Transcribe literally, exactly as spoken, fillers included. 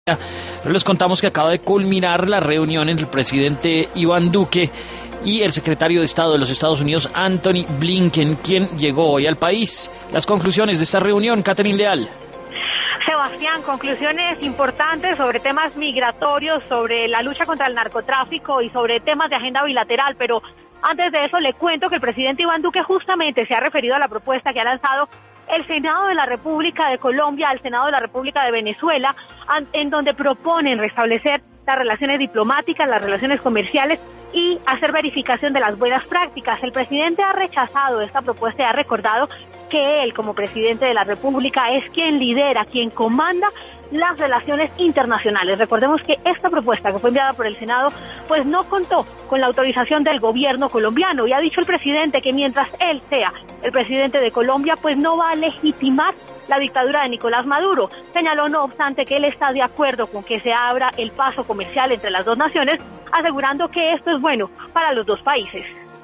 Pero les contamos que acaba de culminar la reunión entre el presidente Iván Duque y el secretario de Estado de los Estados Unidos, Antony Blinken, quien llegó hoy al país. Las conclusiones de esta reunión, Catherine Leal. Sebastián, conclusiones importantes sobre temas migratorios, sobre la lucha contra el narcotráfico y sobre temas de agenda bilateral, pero antes de eso le cuento que el presidente Iván Duque justamente se ha referido a la propuesta que ha lanzado el Senado de la República de Colombia al Senado de la República de Venezuela, en donde proponen restablecer las relaciones diplomáticas, las relaciones comerciales y hacer verificación de las buenas prácticas. El presidente ha rechazado esta propuesta y ha recordado que él, como presidente de la República, es quien lidera, quien comanda las relaciones internacionales. Recordemos que esta propuesta que fue enviada por el Senado, pues no contó con la autorización del gobierno colombiano, y ha dicho el presidente que mientras él sea el presidente de Colombia, pues no va a legitimar la dictadura de Nicolás Maduro. Señaló, no obstante, que él está de acuerdo con que se abra el paso comercial entre las dos naciones, asegurando que esto es bueno para los dos países.